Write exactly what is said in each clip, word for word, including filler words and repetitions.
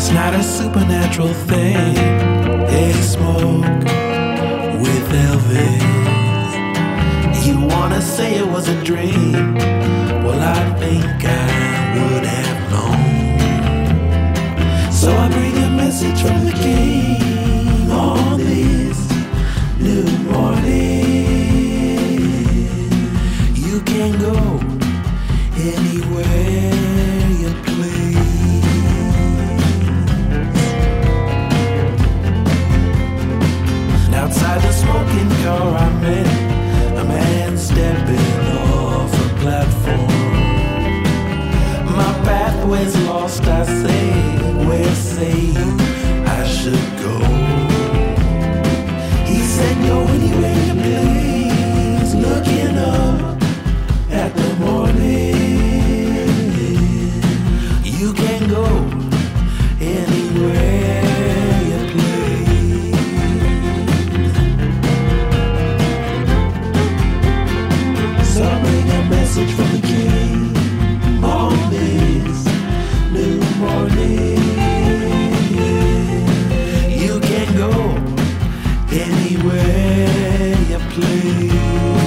not a supernatural thing. Hey, smoke with Elvis. You wanna say it was a dream? Well, I think I would have known. So I bring a message from the king on this new morning. You can go anywhere you please. Outside the smoking car I met a man stepping off a platform. My pathway's lost, I say, where say you I should go? He said go anywhere you please, looking up at the morning. You can go anywhere you please. So I bring a message from the king on this new morning. You can go anywhere you please.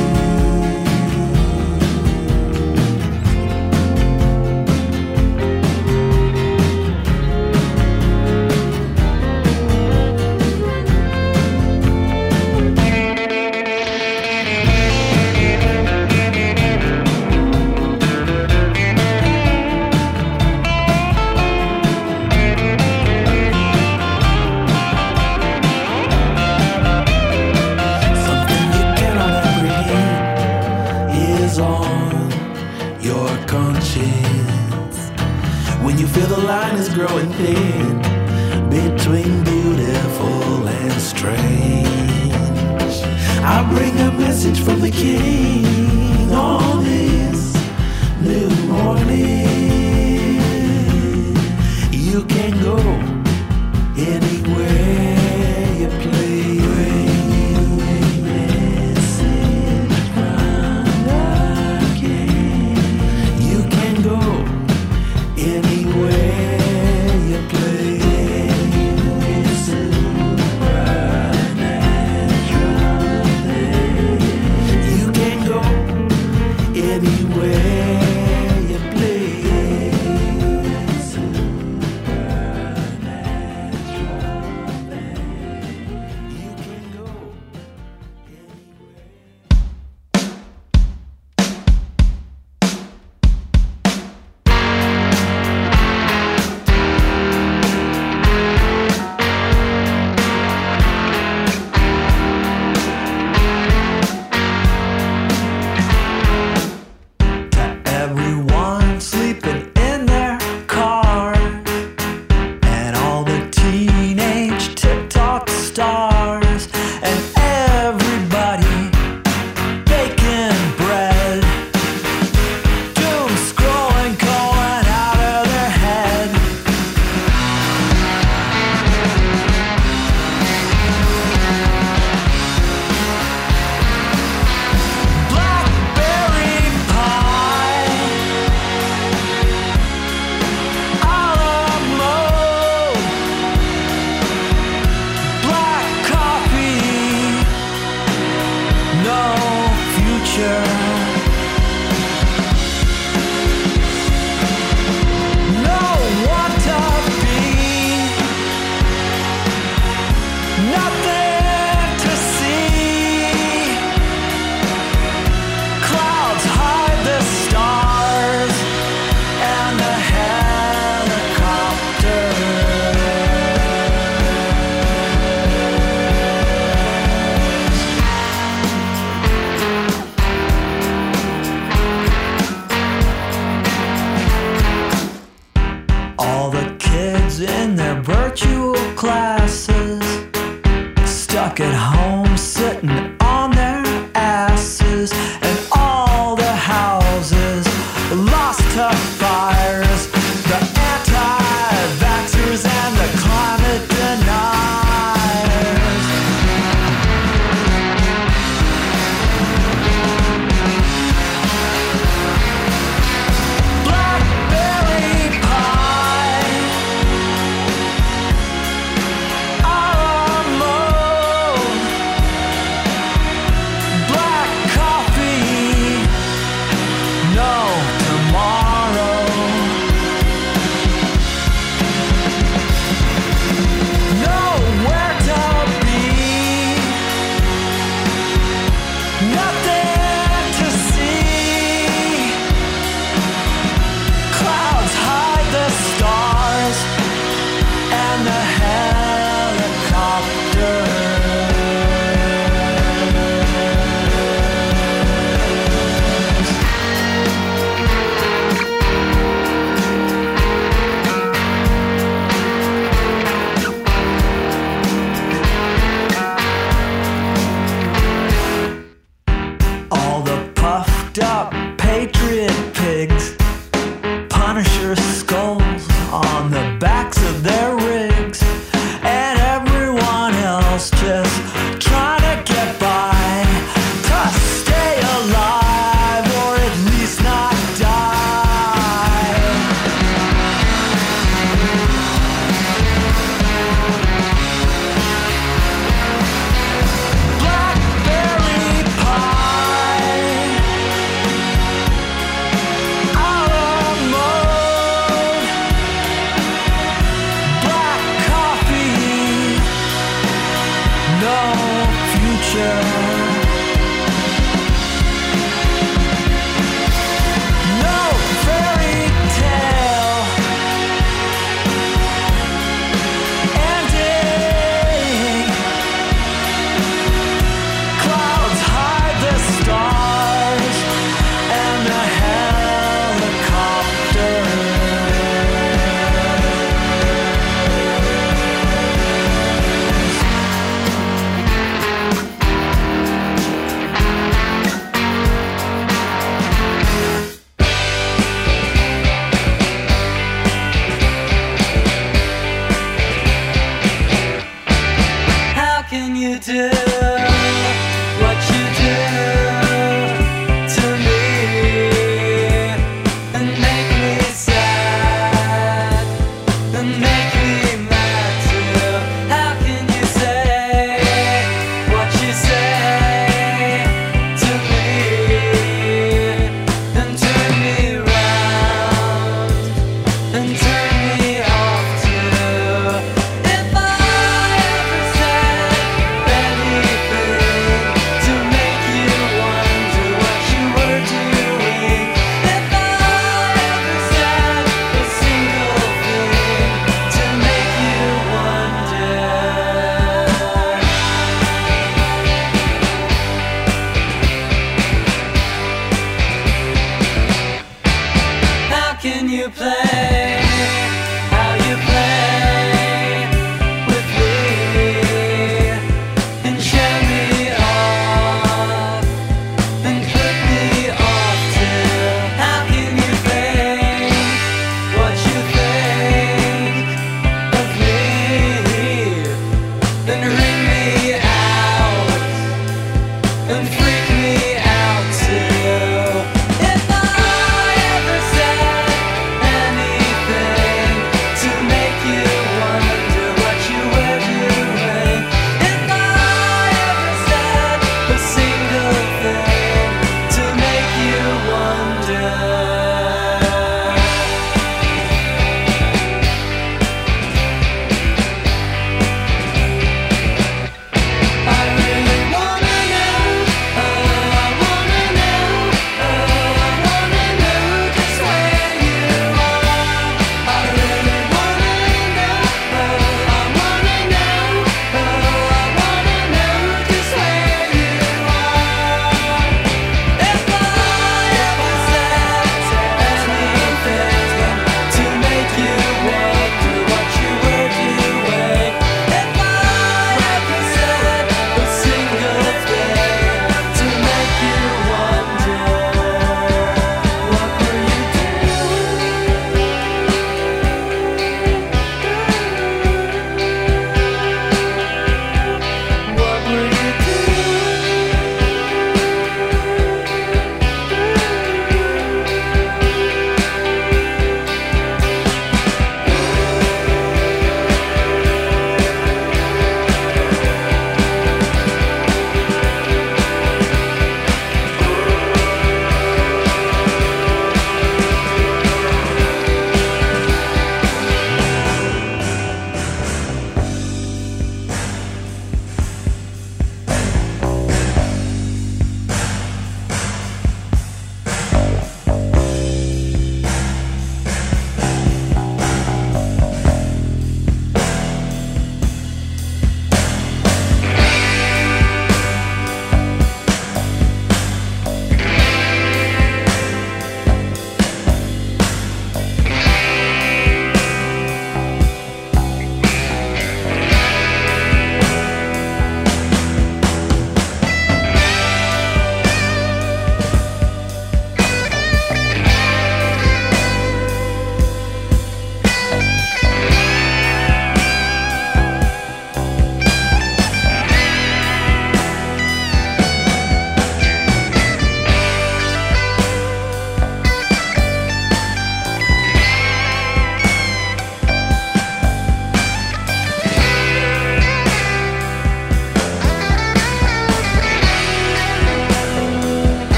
Growing thin between beautiful and strange. I bring a message from the king on this new morning. You can go anywhere you please. Bring a message from the king. You can go anywhere. washed up patriot pigs, Punisher skulls on the backs of their rigs, and everyone else just trying to get by, to stay alive or at least not die. Blackberry pie, out of mode, black coffee, no future. No fairy tale ending. Clouds hide the stars and the helicopter. How can you do what you do to me and make me sad and make me mad too? How can you say what you say to me and turn me round and turn me off too? If I ever said anything to make you wonder what you were doing, if I ever said a single thing to make you wonder, how can you play how you play with me and show me off and put me off too? How can you think what you think of me and ring me out and freak me out too? If I ever said anything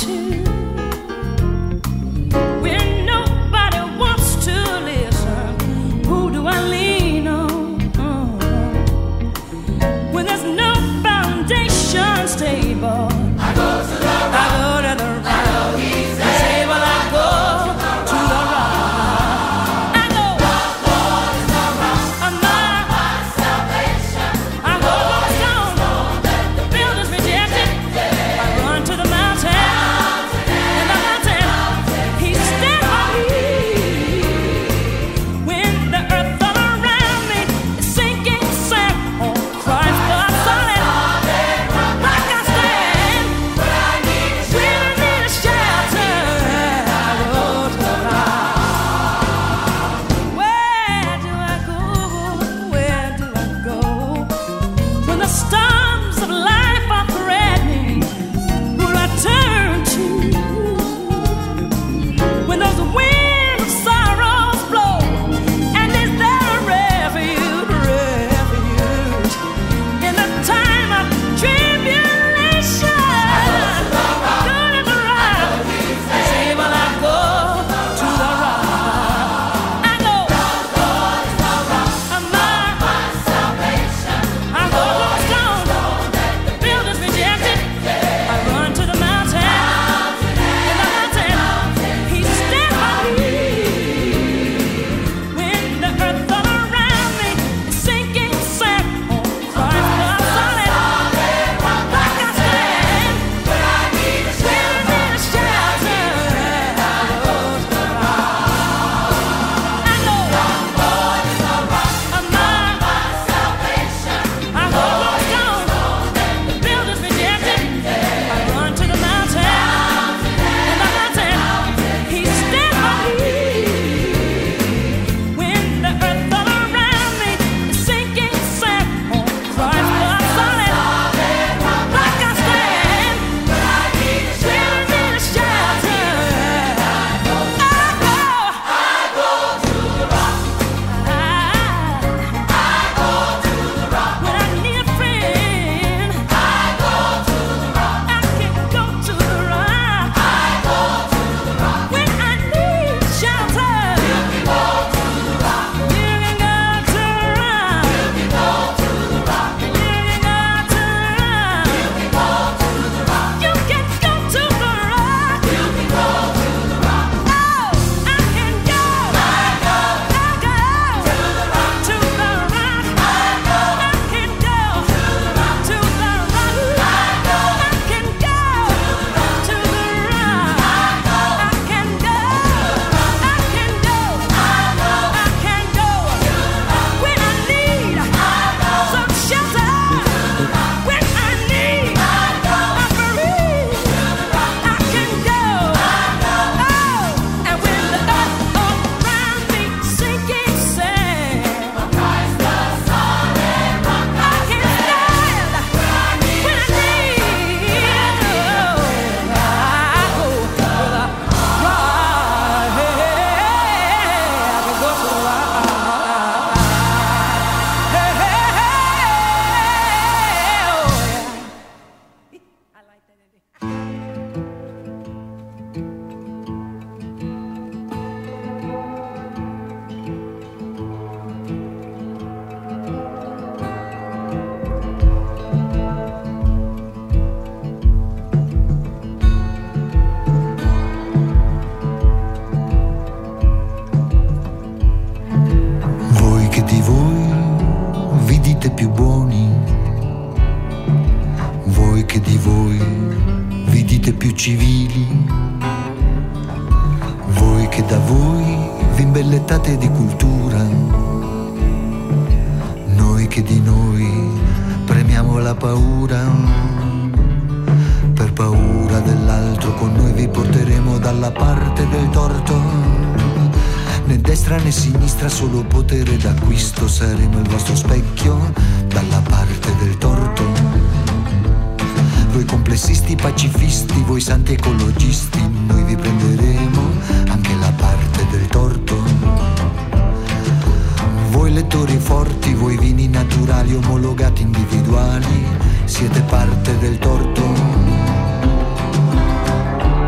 civili, voi che da voi vi imbellettate di cultura, noi che di noi premiamo la paura, per paura dell'altro con noi vi porteremo dalla parte del torto, né destra né sinistra, solo potere d'acquisto, saremo il vostro specchio dalla parte del torto. Voi complessisti pacifisti, voi santi ecologisti, noi vi prenderemo anche la parte del torto. Voi lettori forti, voi vini naturali omologati individuali, siete parte del torto.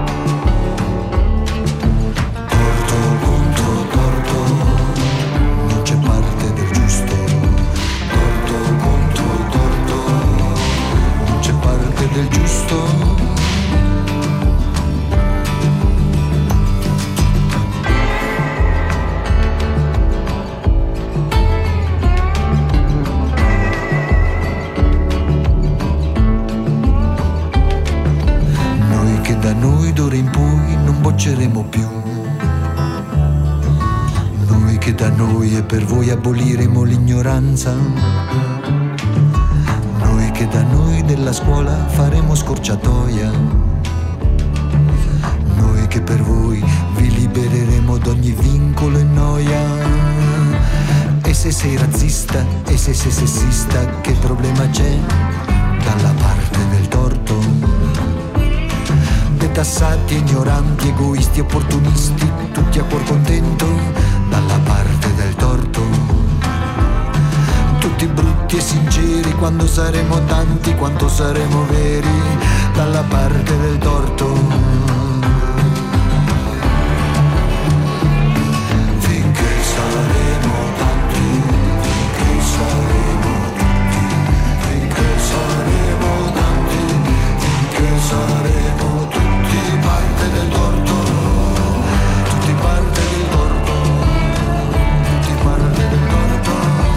più. Noi che da noi e per voi aboliremo l'ignoranza, noi che da noi della scuola faremo scorciatoia, noi che per voi vi libereremo d'ogni vincolo e noia. E se sei razzista, e se sei sessista, che problema c'è? Dalla parte del torto. Detassati, ignoranti, egoisti, opportunisti, tutti a cuor contento, dalla parte del torto. Tutti brutti e sinceri, quando saremo tanti, quanto saremo veri, dalla parte del torto. Saremo tutti parte del torto, tutti parte del torto, tutti parte del torto.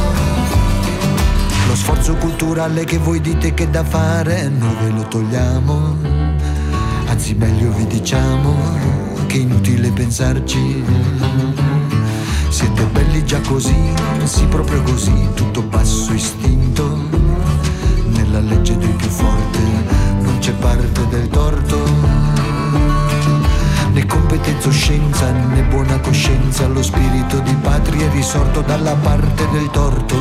Lo sforzo culturale che voi dite che è da fare, noi ve lo togliamo, anzi meglio vi diciamo che è inutile pensarci. Siete belli già così, sì proprio così, tutto basso istinto, nella legge del più forte. Non c'è parte del torto, né competenza o scienza, né buona coscienza. Lo spirito di patria è risorto dalla parte del torto.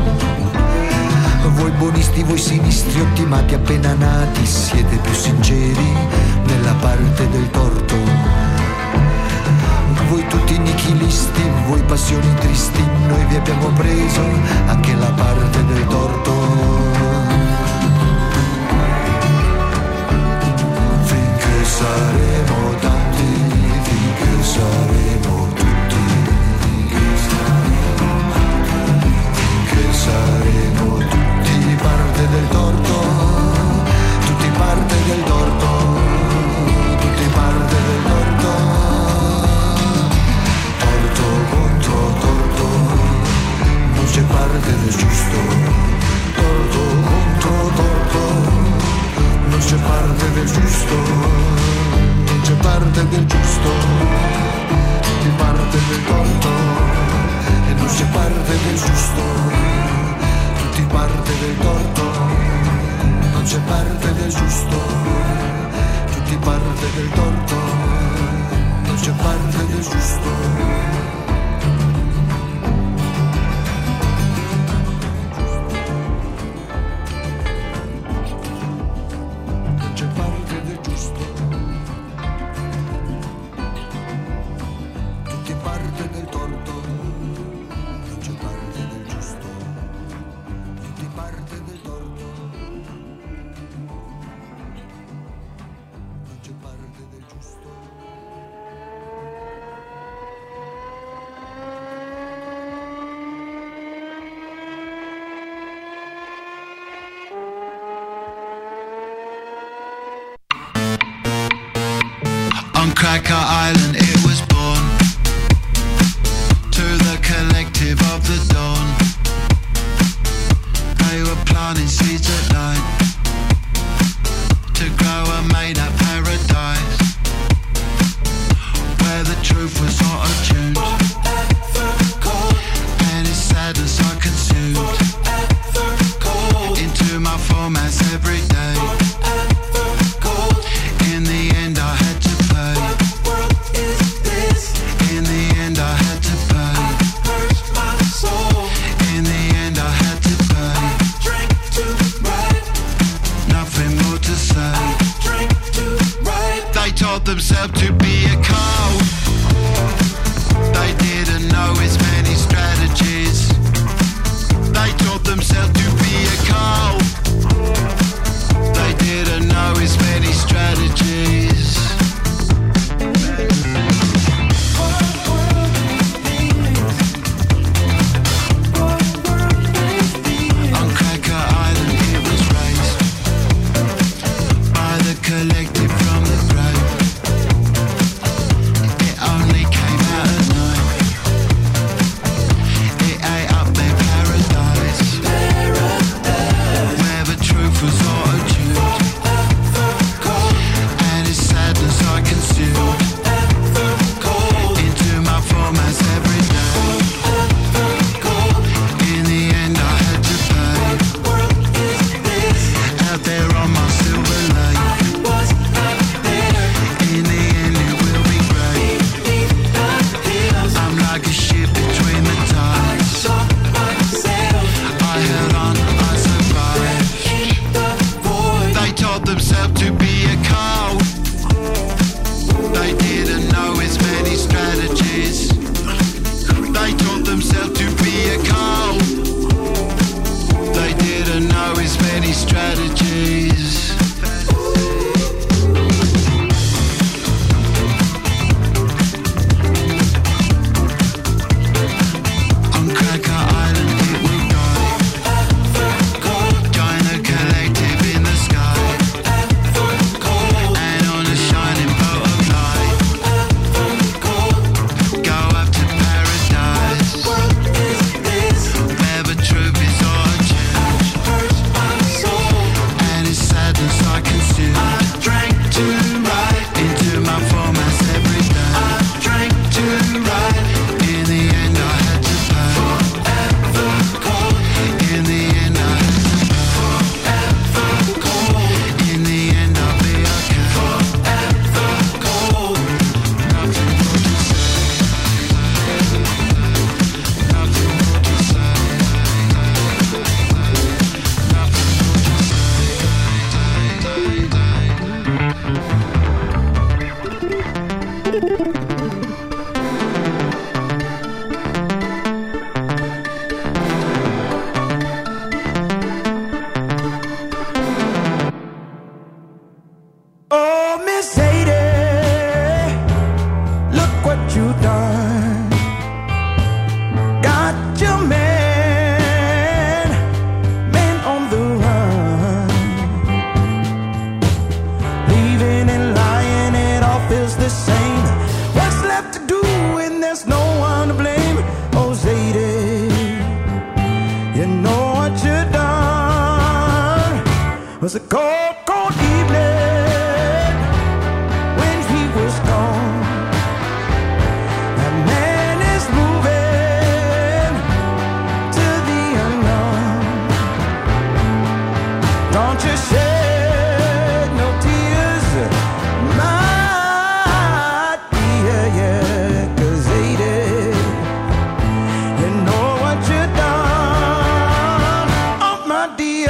Voi buonisti, voi sinistri, ottimati appena nati, siete più sinceri nella parte del torto. Voi tutti nichilisti, voi passioni tristi, noi vi abbiamo preso anche la parte del torto. Saremo tanti, finché saremo tutti, finché saremo tutti parte del torto, tutti parte del torto, tutti parte del torto, torto contro torto, non c'è parte del giusto, torto contro torto, non c'è parte del giusto. C'è parte del giusto, di parte del torto, e non c'è parte del giusto, tutti parte del torto, non c'è parte del giusto, tutti parte del torto, non c'è parte del giusto. Cracker Island it was born, to the collective of the dawn. They were planting seeds at night to grow a made-up paradise, where the truth was auto-tuned and its sadness I consumed into my formats every day. In the end I had to pay. In the end I had to pay. In the end I had to pay. Nothing more to say. They told themselves to be a cult. They didn't know its many strategies. They told themselves to be a cult. They didn't know its many strategies. On Cracker Island it was raised by the collective from the grave. was a cold, cold evening when he was gone. That man is moving to the unknown. Don't you shed no tears, my dear, yeah, 'cause they did. You know what you done, oh my dear.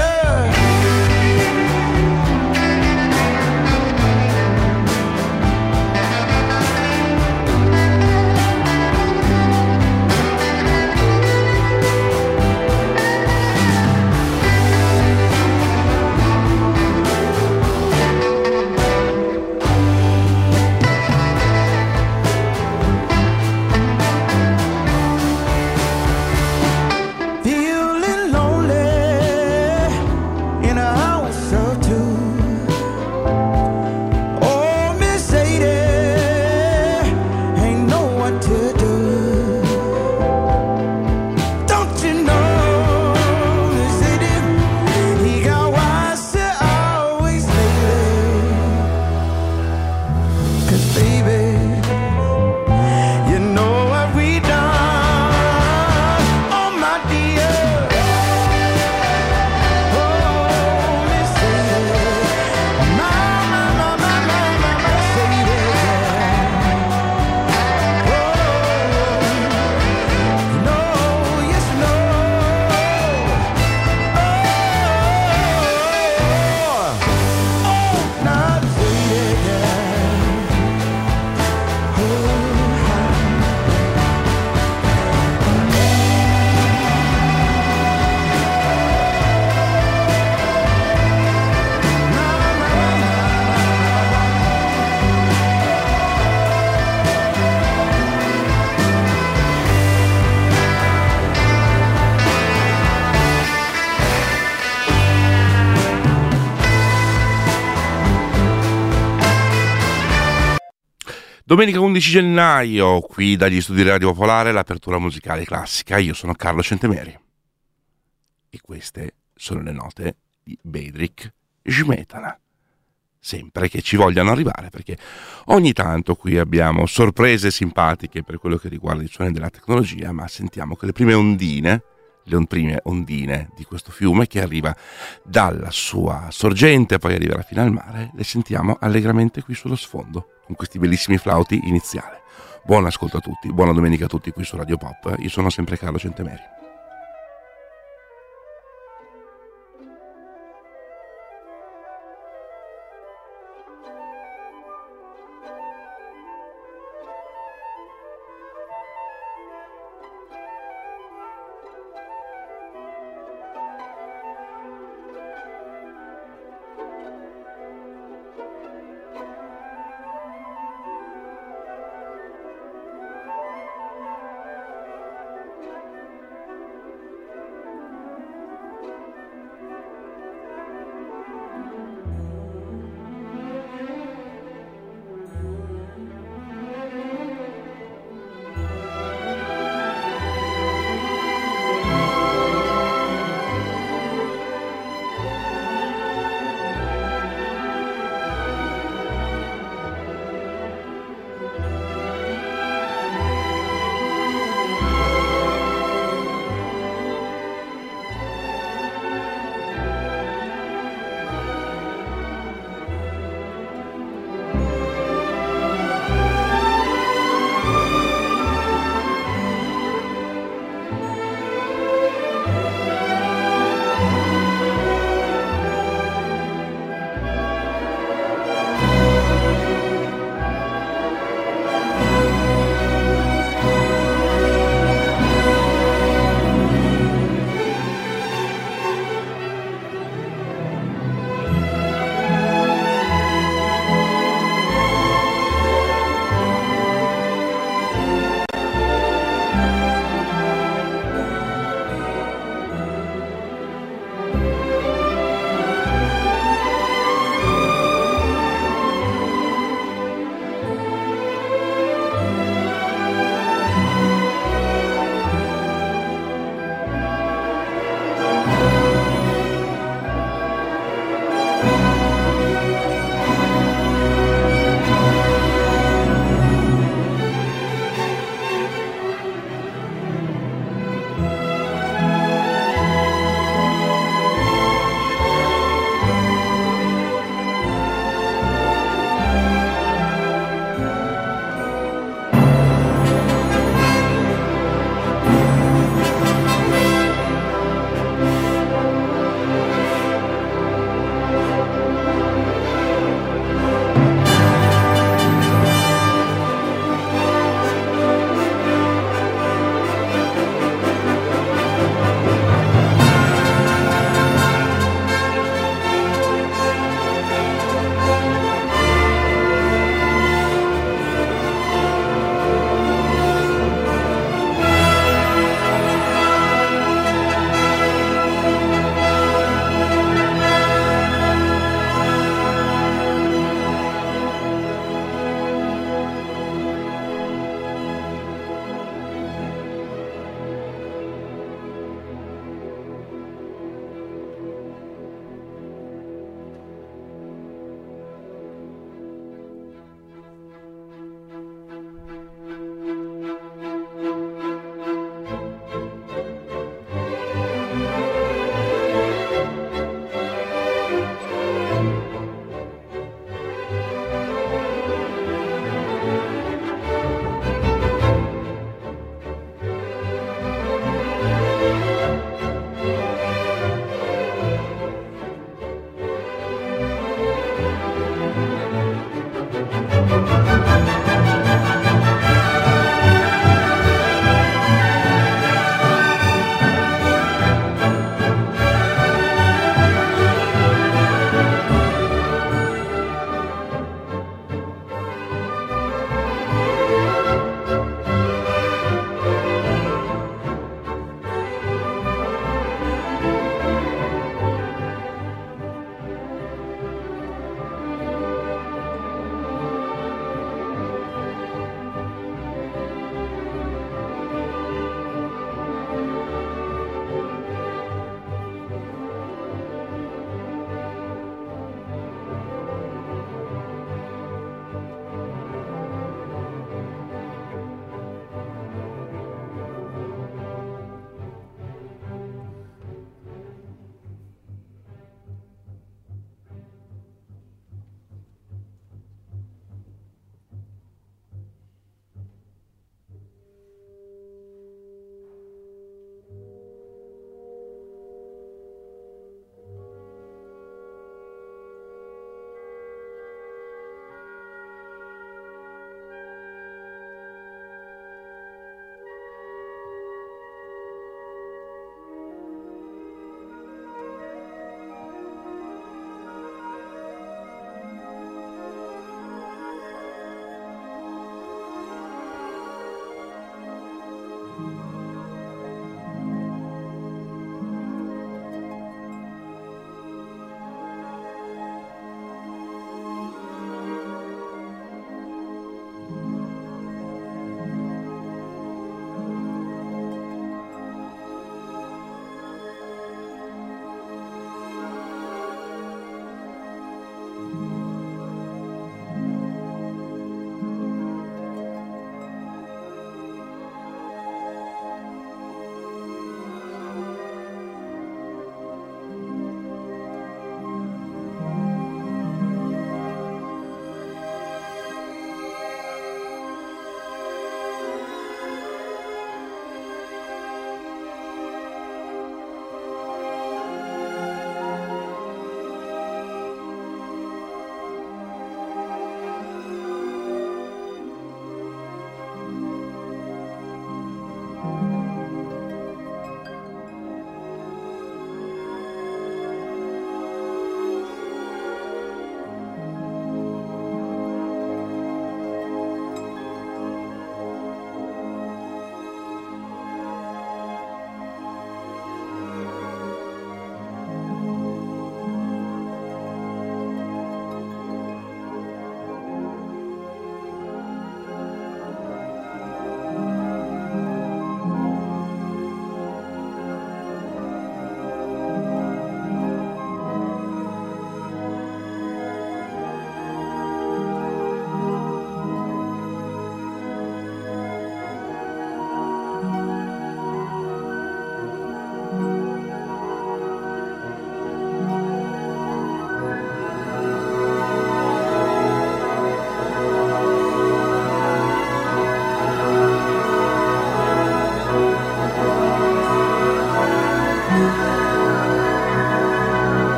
Feeling lonely in a house or two. Oh, Miss Sadie, ain't know what to do. Don't you know, Miss Sadie, he got wiser always lately. 'Cause baby, you know what we done, oh my dear. Oh, Miss Sadie, my, my, my, my, my, my, my Sadie, yeah. Oh, you know, yes you know. Oh, oh, not Sadie, yeah. Oh, Domenica undici gennaio, qui dagli studi Radio Popolare, l'apertura musicale classica. Io sono Carlo Centemeri e queste sono le note di Bedřich Smetana. Sempre che ci vogliano arrivare, perché ogni tanto qui abbiamo sorprese simpatiche per quello che riguarda i suoni della tecnologia, ma sentiamo che le prime ondine, le on- prime ondine di questo fiume che arriva dalla sua sorgente e poi arriverà fino al mare, le sentiamo allegramente qui sullo sfondo, con questi bellissimi flauti iniziali. Buon ascolto a tutti, buona domenica a tutti qui su Radio Pop. Io sono sempre Carlo Centemeri. Thank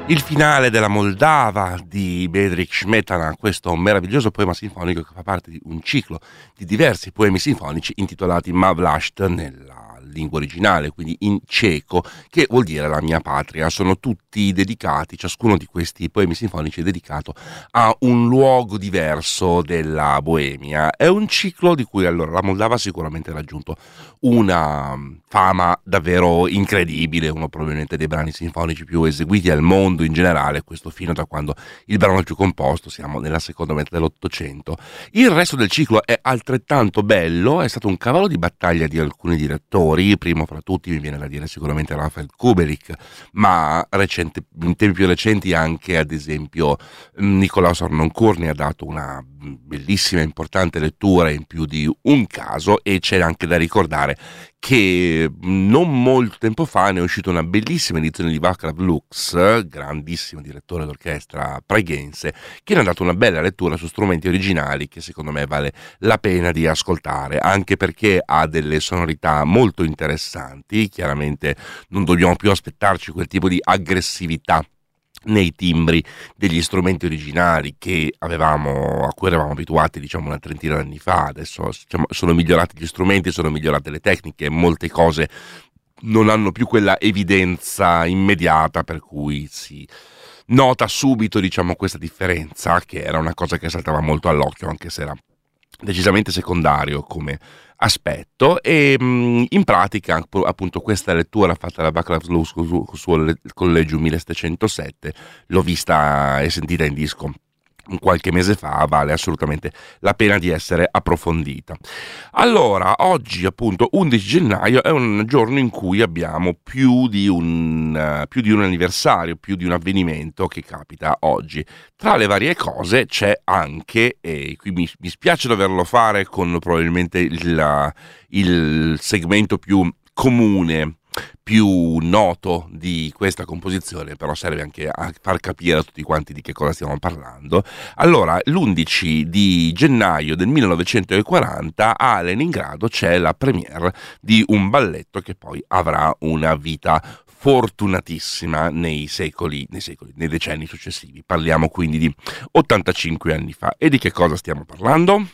Il finale della Moldava di Bedřich Smetana, questo meraviglioso poema sinfonico che fa parte di un ciclo di diversi poemi sinfonici intitolati Má vlast nella lingua originale, quindi in ceco, che vuol dire la mia patria. Sono tutti dedicati, ciascuno di questi poemi sinfonici è dedicato a un luogo diverso della Boemia. È un ciclo di cui allora la Moldava sicuramente ha raggiunto una fama davvero incredibile, uno probabilmente dei brani sinfonici più eseguiti al mondo in generale, questo fino da quando il brano è più composto, siamo nella seconda metà dell'Ottocento. Il resto del ciclo è altrettanto bello, è stato un cavallo di battaglia di alcuni direttori, primo fra tutti mi viene da dire sicuramente Rafael Kubelik, ma recente, in tempi più recenti anche ad esempio Nicolaus Harnoncourt ne ha dato una bellissima e importante lettura in più di un caso, e c'è anche da ricordare che non molto tempo fa ne è uscita una bellissima edizione di Václav Lux, grandissimo direttore d'orchestra praghense, che ne ha dato una bella lettura su strumenti originali che secondo me vale la pena di ascoltare, anche perché ha delle sonorità molto interessanti. Chiaramente non dobbiamo più aspettarci quel tipo di aggressività nei timbri degli strumenti originali che avevamo, a cui eravamo abituati diciamo una trentina d'anni fa. Adesso diciamo, sono migliorati gli strumenti, sono migliorate le tecniche, molte cose non hanno più quella evidenza immediata per cui si nota subito diciamo questa differenza, che era una cosa che saltava molto all'occhio anche se era decisamente secondario come aspetto. E mh, in pratica appunto questa lettura fatta da Václav Lux sul suo Collegium millesettecentosette l'ho vista e sentita in disco qualche mese fa, vale assolutamente la pena di essere approfondita. Allora, oggi appunto undici gennaio è un giorno in cui abbiamo più di un uh, più di un anniversario, più di un avvenimento che capita oggi. Tra le varie cose c'è anche, e qui mi, mi spiace doverlo fare con probabilmente il, il segmento più comune, più noto di questa composizione, però serve anche a far capire a tutti quanti di che cosa stiamo parlando. Allora, l'undici di gennaio del millenovecentoquaranta a Leningrado c'è la premiere di un balletto che poi avrà una vita fortunatissima nei secoli, nei secoli, nei decenni successivi. Parliamo quindi di ottantacinque anni fa. E di che cosa stiamo parlando?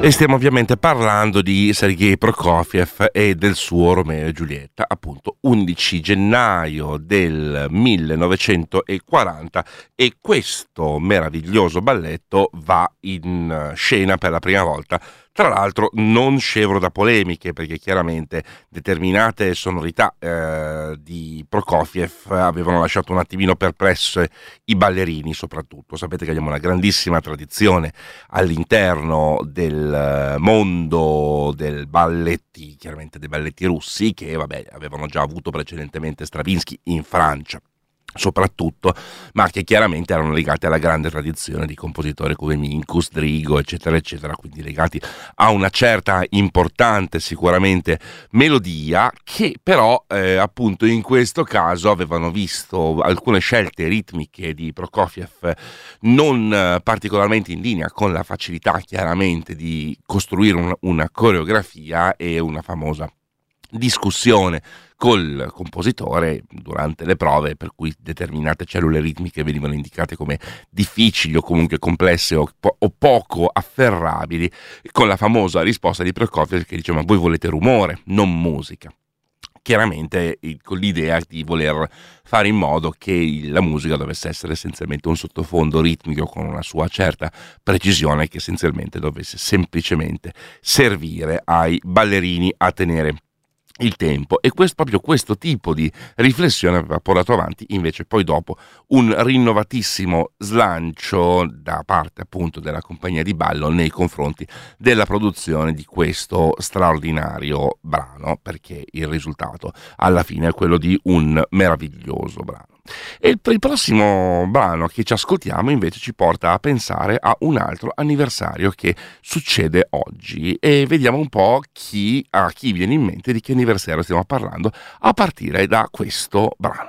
E stiamo ovviamente parlando di Sergei Prokofiev e del suo Romeo e Giulietta, appunto undici gennaio del millenovecentoquaranta, e questo meraviglioso balletto va in scena per la prima volta. Tra l'altro non scevro da polemiche, perché chiaramente determinate sonorità eh, di Prokofiev avevano lasciato un attimino perplesse i ballerini soprattutto. Sapete che abbiamo una grandissima tradizione all'interno del mondo del balletti, chiaramente dei balletti russi, che vabbè avevano già avuto precedentemente Stravinsky in Francia soprattutto, ma che chiaramente erano legati alla grande tradizione di compositori come Minkus, Drigo, eccetera eccetera, quindi legati a una certa importante sicuramente melodia, che però eh, appunto in questo caso avevano visto alcune scelte ritmiche di Prokofiev non eh, particolarmente in linea con la facilità chiaramente di costruire un, una coreografia, e una famosa discussione col compositore durante le prove, per cui determinate cellule ritmiche venivano indicate come difficili o comunque complesse o, po- o poco afferrabili, con la famosa risposta di Prokofiev che dice: ma voi volete rumore, non musica. Chiaramente con l'idea di voler fare in modo che la musica dovesse essere essenzialmente un sottofondo ritmico con una sua certa precisione, che essenzialmente dovesse semplicemente servire ai ballerini a tenere il tempo. E questo, proprio questo tipo di riflessione aveva portato avanti invece poi dopo un rinnovatissimo slancio da parte appunto della compagnia di ballo nei confronti della produzione di questo straordinario brano, perché il risultato alla fine è quello di un meraviglioso brano. E il, il prossimo brano che ci ascoltiamo invece ci porta a pensare a un altro anniversario che succede oggi, e vediamo un po' chi, a chi viene in mente di che anniversario stiamo parlando a partire da questo brano.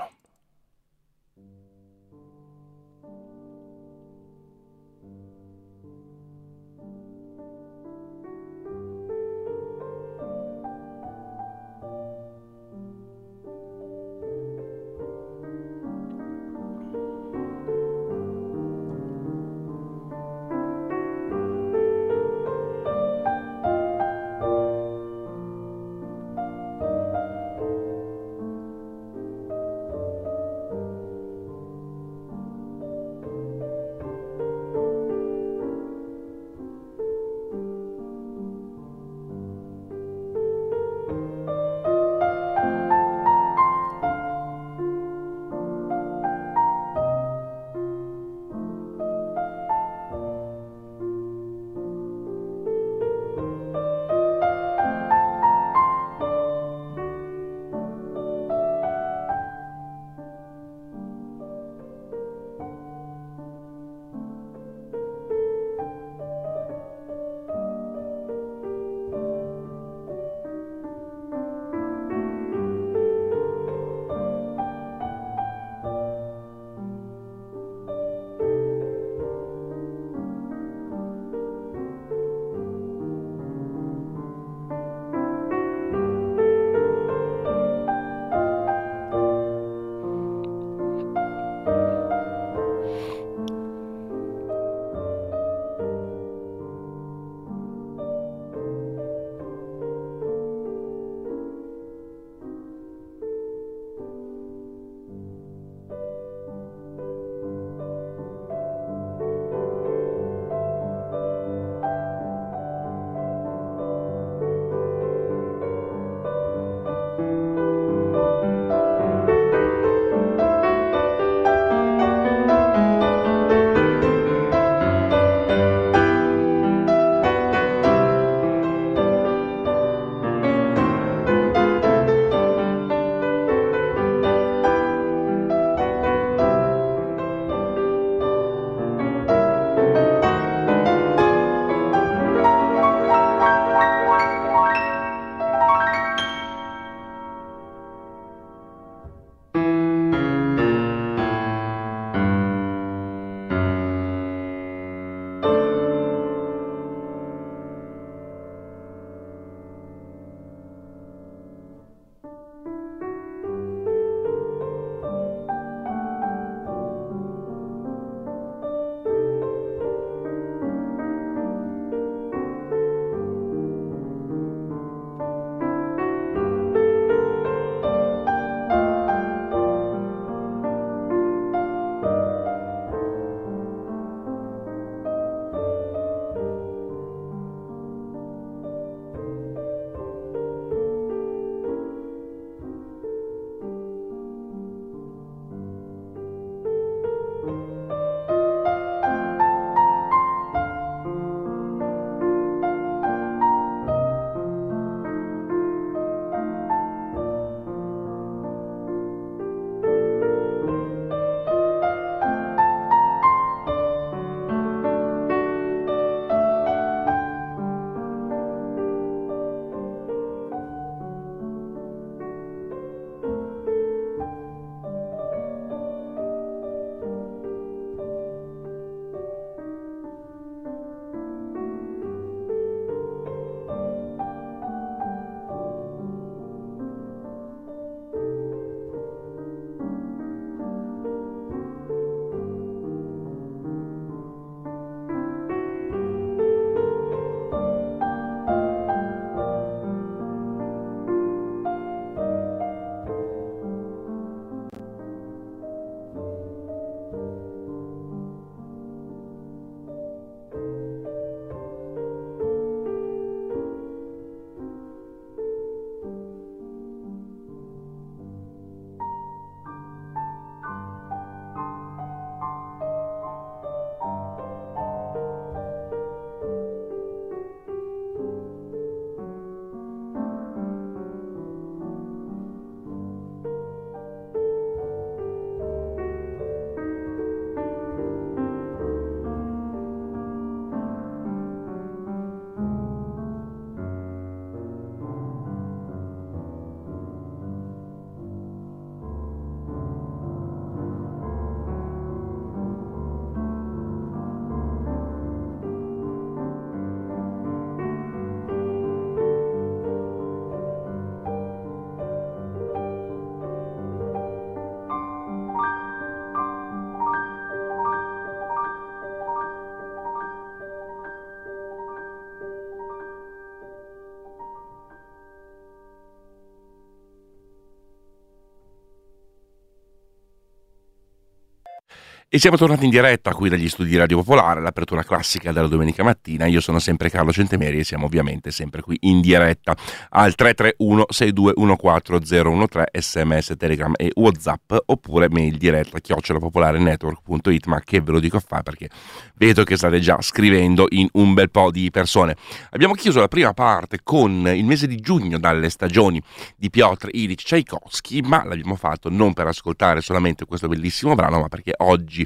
E siamo tornati in diretta qui dagli studi di Radio Popolare, l'apertura classica della domenica mattina. Io sono sempre Carlo Centemeri e siamo ovviamente sempre qui in diretta al tre tre uno sei due uno quattro zero uno tre, sms, telegram e whatsapp, oppure mail diretta chiocciola popolare network punto it, ma che ve lo dico a fare perché vedo che state già scrivendo in un bel po' di persone. Abbiamo chiuso la prima parte con il mese di giugno dalle stagioni di Piotr Ilyich Tchaikovsky, ma l'abbiamo fatto non per ascoltare solamente questo bellissimo brano, ma perché oggi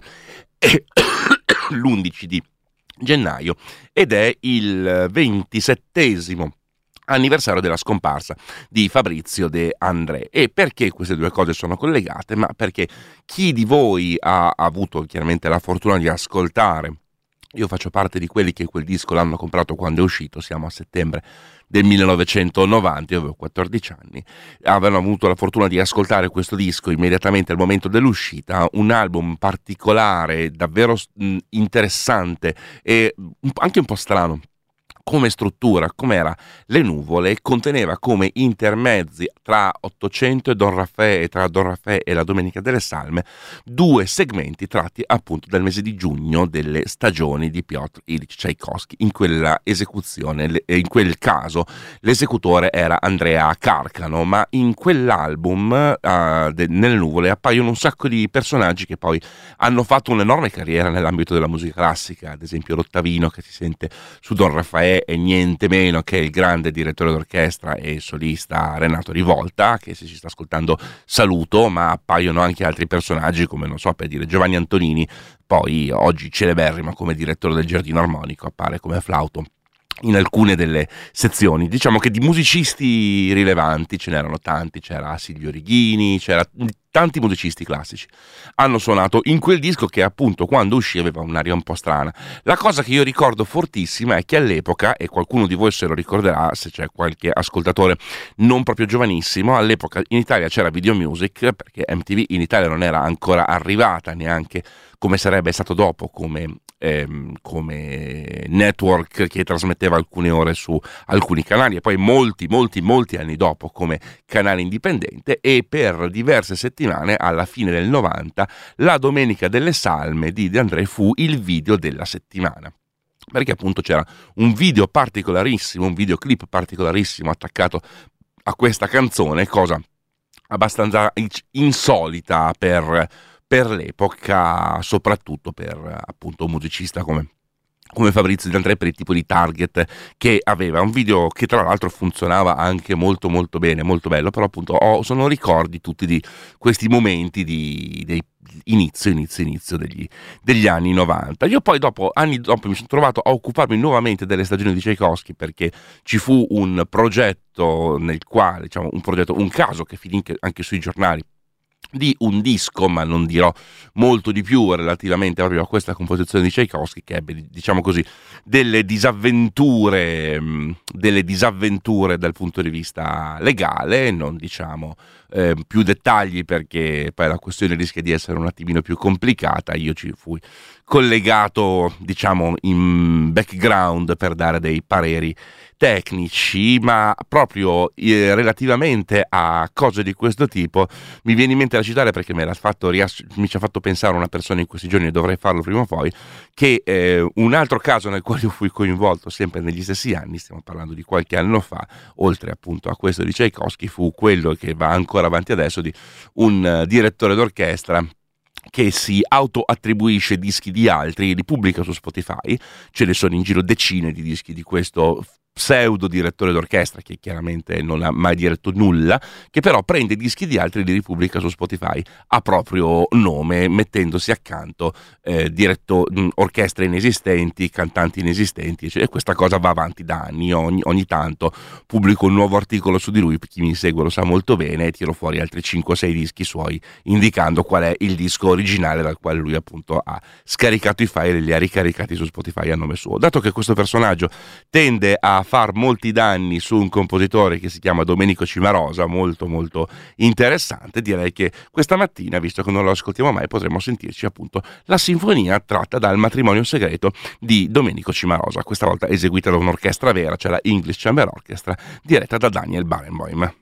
è l'undici di gennaio ed è il ventisettesimo anniversario della scomparsa di Fabrizio De André. E perché queste due cose sono collegate? Ma perché chi di voi ha avuto chiaramente la fortuna di ascoltare, io faccio parte di quelli che quel disco l'hanno comprato quando è uscito, siamo a settembre del millenovecentonovanta, io avevo quattordici anni, avevano avuto la fortuna di ascoltare questo disco immediatamente al momento dell'uscita, un album particolare, davvero interessante e anche un po' strano come struttura, come era Le Nuvole, conteneva come intermezzi tra Ottocento e Don Raffaele, tra Don Raffaele e la Domenica delle Salme, due segmenti tratti appunto dal mese di giugno delle stagioni di Piotr Ilyich Tchaikovsky. In quella esecuzione, in quel caso, l'esecutore era Andrea Carcano, ma in quell'album, uh, de, nelle Nuvole, appaiono un sacco di personaggi che poi hanno fatto un'enorme carriera nell'ambito della musica classica, ad esempio l'Ottavino che si sente su Don Raffaele e niente meno che il grande direttore d'orchestra e solista Renato Rivolta, che se ci sta ascoltando saluto, ma appaiono anche altri personaggi come, non so, per dire Giovanni Antonini, poi oggi celeberrimo come direttore del Giardino Armonico, appare come flauto in alcune delle sezioni. Diciamo che di musicisti rilevanti ce n'erano tanti, c'era Silvio Righini, c'era tanti musicisti classici hanno suonato in quel disco che appunto quando uscì aveva un'aria un po' strana. La cosa che io ricordo fortissima è che all'epoca, e qualcuno di voi se lo ricorderà se c'è qualche ascoltatore non proprio giovanissimo, all'epoca in Italia c'era Video Music, perché M T V in Italia non era ancora arrivata neanche come sarebbe stato dopo, come Ehm, come network che trasmetteva alcune ore su alcuni canali e poi molti molti molti anni dopo come canale indipendente, e per diverse settimane alla fine del novanta la Domenica delle Salme di De André fu il video della settimana, perché appunto c'era un video particolarissimo, un videoclip particolarissimo attaccato a questa canzone, cosa abbastanza insolita per per l'epoca, soprattutto per appunto un musicista come, come Fabrizio De André, per il tipo di target che aveva. Un video che tra l'altro funzionava anche molto molto bene, molto bello, però appunto ho, sono ricordi tutti di questi momenti di, di inizio, inizio, inizio degli, degli anni novanta. Io poi dopo, anni dopo, mi sono trovato a occuparmi nuovamente delle stagioni di Tchaikovsky, perché ci fu un progetto nel quale, diciamo, un progetto, un caso che finì anche, anche sui giornali, di un disco, ma non dirò molto di più relativamente proprio a questa composizione di Tchaikovsky, che ebbe, diciamo così, delle disavventure, delle disavventure dal punto di vista legale. Non diciamo eh, più dettagli perché poi la questione rischia di essere un attimino più complicata. Io ci fui collegato, diciamo, in background per dare dei pareri tecnici, ma proprio eh, relativamente a cose di questo tipo mi viene in mente da citare, perché me l'ha fatto riass- mi ci ha fatto pensare una persona in questi giorni, e dovrei farlo prima o poi, che eh, un altro caso nel quale io fui coinvolto sempre negli stessi anni, stiamo parlando di qualche anno fa, oltre appunto a questo di Tchaikovsky, fu quello che va ancora avanti adesso, di un uh, direttore d'orchestra che si autoattribuisce dischi di altri e li pubblica su Spotify. Ce ne sono in giro decine di dischi di questo pseudo direttore d'orchestra, che chiaramente non ha mai diretto nulla, che però prende dischi di altri e li ripubblica su Spotify a proprio nome, mettendosi accanto eh, diretto, mh, orchestre inesistenti, cantanti inesistenti, e questa cosa va avanti da anni. Ogni, ogni tanto pubblico un nuovo articolo su di lui, chi mi segue lo sa molto bene, e tiro fuori altri cinque o sei dischi suoi indicando qual è il disco originale dal quale lui appunto ha scaricato i file e li ha ricaricati su Spotify a nome suo. Dato che questo personaggio tende a far molti danni su un compositore che si chiama Domenico Cimarosa, molto molto interessante, direi che questa mattina, visto che non lo ascoltiamo mai, potremmo sentirci appunto la sinfonia tratta dal Matrimonio segreto di Domenico Cimarosa, questa volta eseguita da un'orchestra vera, cioè la English Chamber Orchestra, diretta da Daniel Barenboim.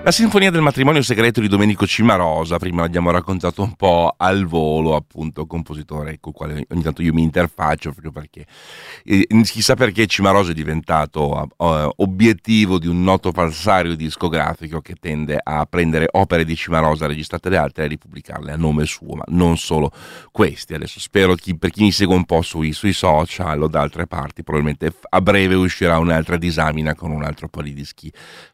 La sinfonia del matrimonio segreto di Domenico Cimarosa, prima l'abbiamo raccontato un po' al volo, appunto, compositore con il quale ogni tanto io mi interfaccio, proprio perché eh, chissà perché Cimarosa è diventato uh, obiettivo di un noto falsario discografico che tende a prendere opere di Cimarosa registrate da altre e ripubblicarle a nome suo, ma non solo questi. Adesso spero chi, per chi mi segue un po' sui, sui social o da altre parti, probabilmente a breve uscirà un'altra disamina con un altro po' di dischi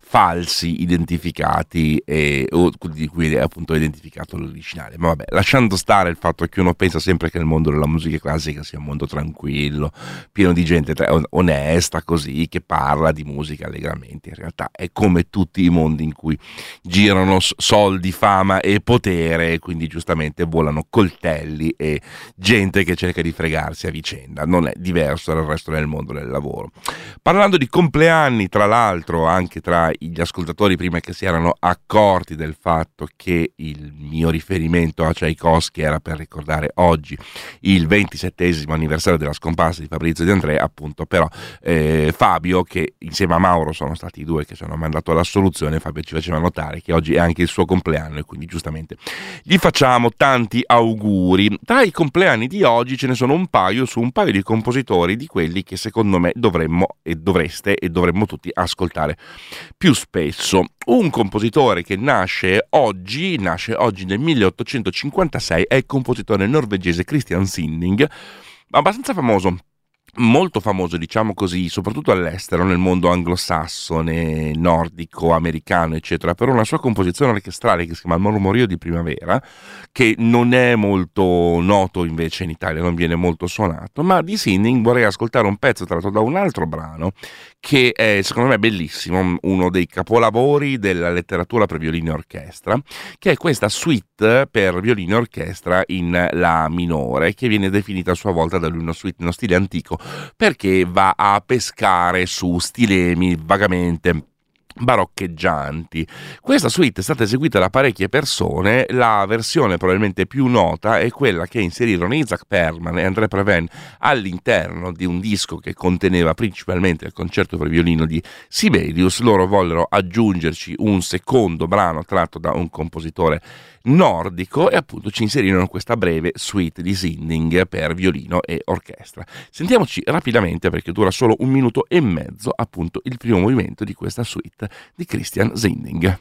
falsi identificati e o di cui è appunto identificato l'originale. Ma vabbè, lasciando stare il fatto che uno pensa sempre che il mondo della musica classica sia un mondo tranquillo, pieno di gente onesta così, che parla di musica allegramente. In realtà è come tutti i mondi in cui girano soldi, fama e potere, quindi giustamente volano coltelli e gente che cerca di fregarsi a vicenda. Non è diverso dal resto del mondo del lavoro. Parlando di compleanni, tra l'altro, anche tra gli ascoltatori, prima che si erano accorti del fatto che il mio riferimento a Tchaikovsky era per ricordare oggi il ventisettesimo anniversario della scomparsa di Fabrizio De André, appunto, però eh, Fabio, che insieme a Mauro sono stati i due che ci hanno mandato l'assoluzione, Fabio ci faceva notare che oggi è anche il suo compleanno e quindi giustamente gli facciamo tanti auguri. Tra i compleanni di oggi ce ne sono un paio su un paio di compositori di quelli che secondo me dovremmo e dovreste e dovremmo tutti ascoltare più spesso. Un compositore che nasce oggi, nasce oggi nel milleottocentocinquantasei, è il compositore norvegese Christian Sinding, abbastanza famoso, molto famoso, diciamo così, soprattutto all'estero, nel mondo anglosassone, nordico, americano, eccetera, per una sua composizione orchestrale che si chiama Mormorio di primavera, che non è molto noto invece in Italia, non viene molto suonato, ma di Sinding vorrei ascoltare un pezzo tratto da un altro brano che è secondo me bellissimo, uno dei capolavori della letteratura per violino e orchestra, che è questa suite per violino e orchestra in La minore, che viene definita a sua volta da lui una suite in uno stile antico, perché va a pescare su stilemi vagamente baroccheggianti. Questa suite è stata eseguita da parecchie persone. La versione probabilmente più nota è quella che inserirono Isaac Perlman e André Previn all'interno di un disco che conteneva principalmente il concerto per violino di Sibelius. Loro vollero aggiungerci un secondo brano tratto da un compositore nordico e appunto ci inserirono questa breve suite di Sinding per violino e orchestra. Sentiamoci rapidamente, perché dura solo un minuto e mezzo, appunto il primo movimento di questa suite di Christian Sinding.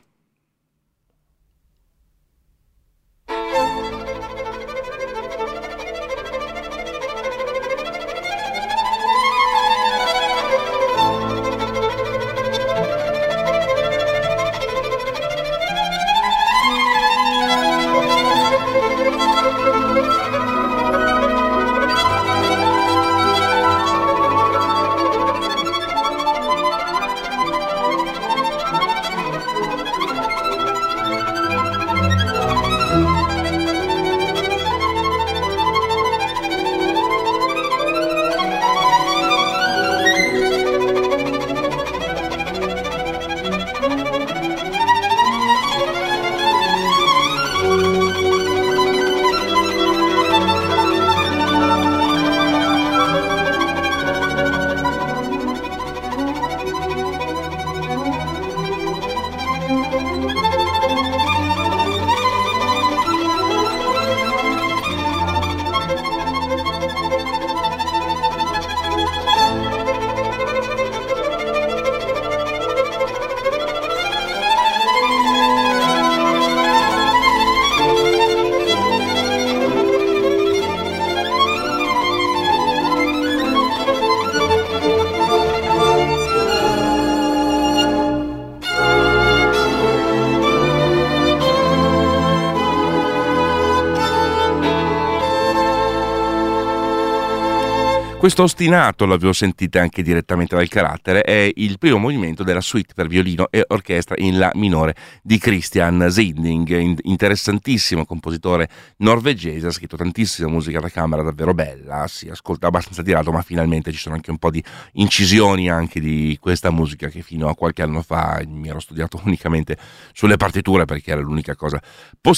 Questo ostinato, l'avevo sentito anche direttamente dal carattere, è il primo movimento della suite per violino e orchestra in La minore di Christian Sinding, interessantissimo compositore norvegese, ha scritto tantissima musica da camera davvero bella, si ascolta abbastanza di lato, ma finalmente ci sono anche un po' di incisioni anche di questa musica che fino a qualche anno fa mi ero studiato unicamente sulle partiture perché era l'unica cosa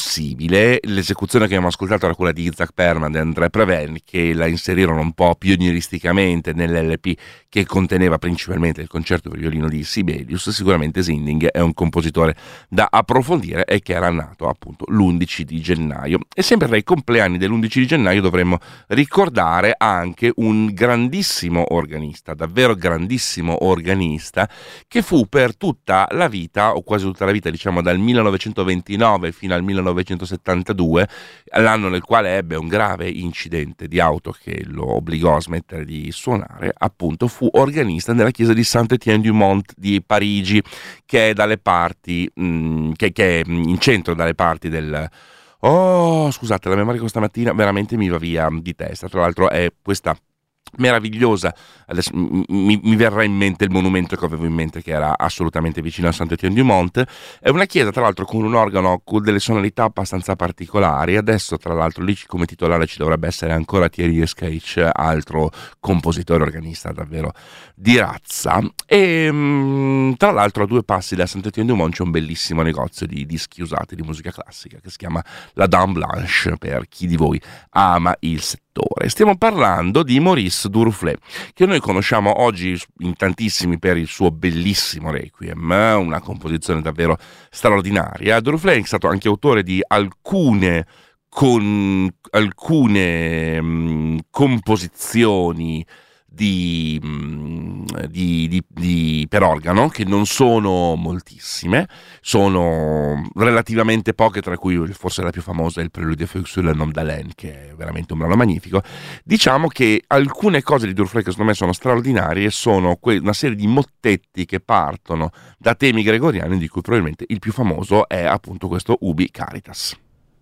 possibile. L'esecuzione che abbiamo ascoltato era quella di Isaac Perlman e André Previn, che la inserirono un po' pionieriamente pionieristicamente nell'L P che conteneva principalmente il concerto per violino di Sibelius, sicuramente Sinding è un compositore da approfondire e che era nato appunto l'undici di gennaio. E sempre tra i compleanni dell'undici di gennaio dovremmo ricordare anche un grandissimo organista, davvero grandissimo organista, che fu per tutta la vita, o quasi tutta la vita, diciamo dal millenovecentoventinove fino al millenovecentosettantadue, l'anno nel quale ebbe un grave incidente di auto che lo obbligò a smettere di suonare, appunto fu organista nella chiesa di Saint-Étienne-du-Mont di Parigi, che è dalle parti, mh, che, che è in centro dalle parti del... Oh, scusate, la memoria questa mattina veramente mi va via di testa. Tra l'altro è questa meravigliosa, adesso mi, mi verrà in mente il monumento che avevo in mente, che era assolutamente vicino a Saint-Étienne-du-Mont. È una chiesa tra l'altro con un organo con delle sonorità abbastanza particolari. Adesso tra l'altro lì come titolare ci dovrebbe essere ancora Thierry Escaich, altro compositore organista davvero di razza. E mh, tra l'altro a due passi da Saint-Étienne-du-Mont c'è un bellissimo negozio di dischi usati di musica classica che si chiama La Dame Blanche, per chi di voi ama il settore. Stiamo parlando di Maurice Duruflé, che noi conosciamo oggi in tantissimi per il suo bellissimo Requiem, una composizione davvero straordinaria. Duruflé è stato anche autore di alcune, con, alcune mh, composizioni Di, di, di, di, per organo, che non sono moltissime, sono relativamente poche, tra cui forse la più famosa è il Prelude Feux sur le Nom d'Alain, che è veramente un brano magnifico. Diciamo che alcune cose di Duruflé che secondo me sono straordinarie sono que- una serie di mottetti che partono da temi gregoriani, di cui probabilmente il più famoso è appunto questo Ubi Caritas.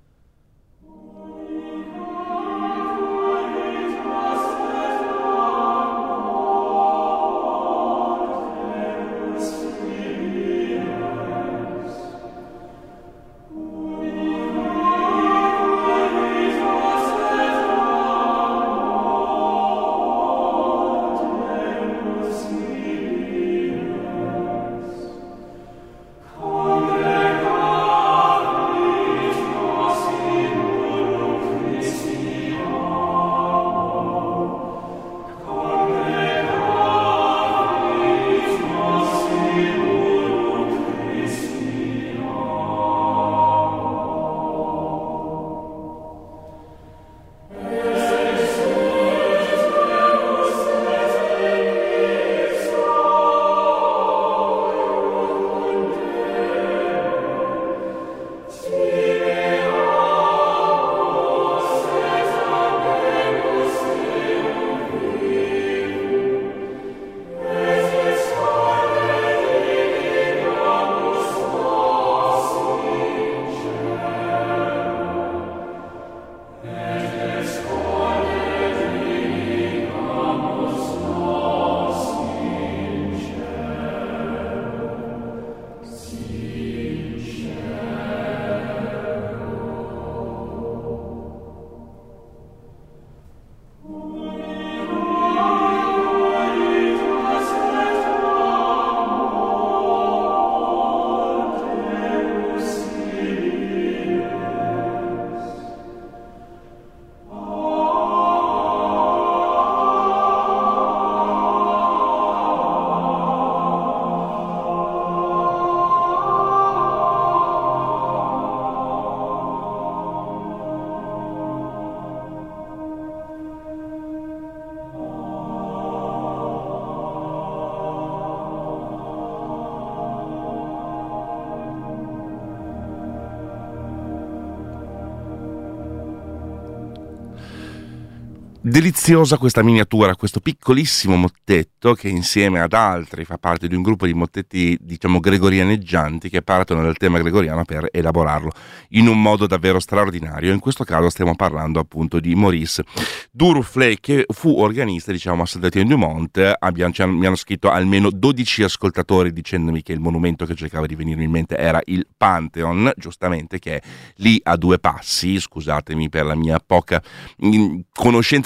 Deliziosa questa miniatura, questo piccolissimo mottetto che insieme ad altri fa parte di un gruppo di mottetti, diciamo, gregorianeggianti che partono dal tema gregoriano per elaborarlo in un modo davvero straordinario. In questo caso stiamo parlando appunto di Maurice Duruflé, che fu organista, diciamo, a Saint-Étienne-du-Mont. Abbiamo, ci hanno, mi hanno scritto almeno dodici ascoltatori dicendomi che il monumento che cercava di venirmi in mente era il Pantheon, giustamente, che è lì a due passi. Scusatemi per la mia poca conoscenza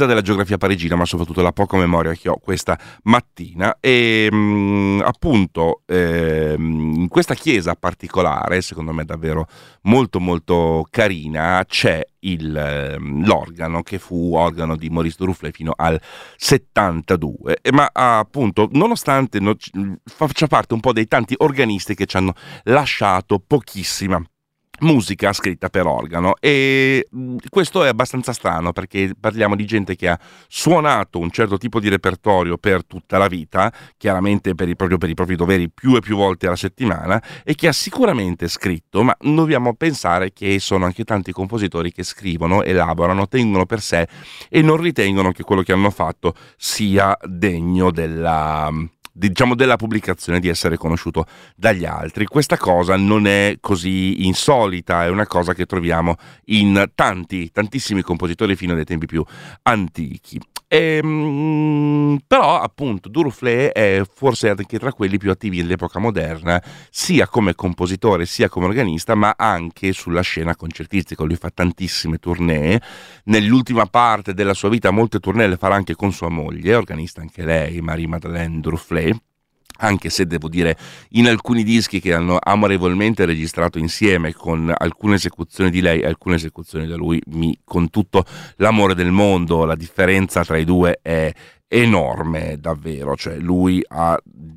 l'assenza della geografia parigina, ma soprattutto la poca memoria che ho questa mattina. E mh, appunto eh, in questa chiesa particolare, secondo me davvero molto molto carina, c'è il, l'organo che fu organo di Maurice Duruflé fino al settantadue, ma appunto nonostante no, faccia parte un po' dei tanti organisti che ci hanno lasciato pochissima musica scritta per organo, e questo è abbastanza strano perché parliamo di gente che ha suonato un certo tipo di repertorio per tutta la vita, chiaramente per i, proprio per i propri doveri più e più volte alla settimana, e che ha sicuramente scritto, ma dobbiamo pensare che sono anche tanti compositori che scrivono, elaborano, tengono per sé e non ritengono che quello che hanno fatto sia degno della... diciamo della pubblicazione, di essere conosciuto dagli altri. Questa cosa non è così insolita, è una cosa che troviamo in tanti, tantissimi compositori fino ai tempi più antichi. E, però appunto Duruflé è forse anche tra quelli più attivi nell'epoca moderna, sia come compositore sia come organista, ma anche sulla scena concertistica. Lui fa tantissime tournée, nell'ultima parte della sua vita molte tournée le farà anche con sua moglie, organista anche lei, Marie-Madeleine Duruflé, anche se devo dire in alcuni dischi che hanno amorevolmente registrato insieme, con alcune esecuzioni di lei e alcune esecuzioni da lui, mi, con tutto l'amore del mondo, la differenza tra i due è enorme davvero. Cioè lui ha,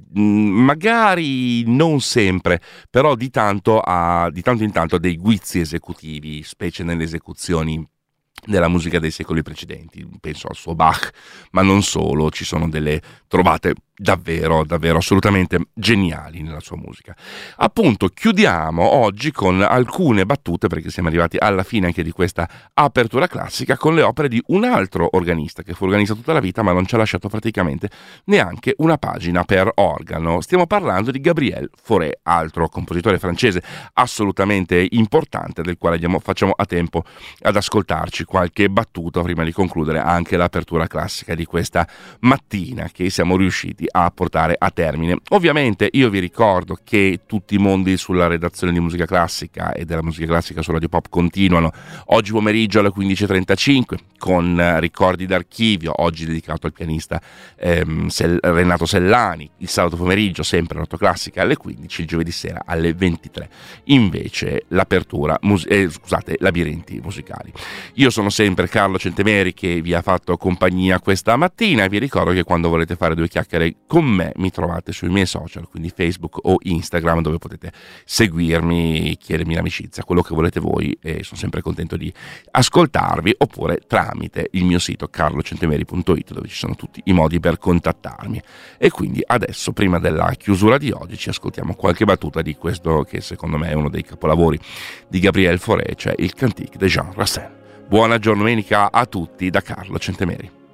magari non sempre, però di tanto ha, di tanto in tanto dei guizzi esecutivi, specie nelle esecuzioni della musica dei secoli precedenti. Penso al suo Bach, ma non solo, ci sono delle trovate davvero, davvero assolutamente geniali nella sua musica. Appunto, chiudiamo oggi con alcune battute, perché siamo arrivati alla fine anche di questa apertura classica, con le opere di un altro organista che fu organista tutta la vita, ma non ci ha lasciato praticamente neanche una pagina per organo. Stiamo parlando di Gabriel Fauré, altro compositore francese assolutamente importante, del quale andiamo, facciamo a tempo ad ascoltarci qualche battuta prima di concludere anche l'apertura classica di questa mattina, che siamo riusciti a portare a termine. Ovviamente io vi ricordo che tutti i mondi sulla redazione di musica classica e della musica classica su Radio Pop continuano oggi pomeriggio alle quindici e trentacinque con Ricordi d'archivio, oggi dedicato al pianista ehm, Sel- Renato Sellani, il sabato pomeriggio sempre Noto Classica alle quindici, il giovedì sera alle ventitré invece l'apertura mus- eh, scusate, Labirinti musicali. Io sono sempre Carlo Centemeri che vi ha fatto compagnia questa mattina, e vi ricordo che quando volete fare due chiacchiere con me mi trovate sui miei social, quindi Facebook o Instagram, dove potete seguirmi, chiedermi l'amicizia, quello che volete voi, e sono sempre contento di ascoltarvi, oppure tramite il mio sito carlo centemeri punto it, dove ci sono tutti i modi per contattarmi. E quindi adesso, prima della chiusura di oggi, ci ascoltiamo qualche battuta di questo che secondo me è uno dei capolavori di Gabriel Fauré, cioè il Cantique de Jean Racine. Buona domenica a tutti da Carlo Centemeri.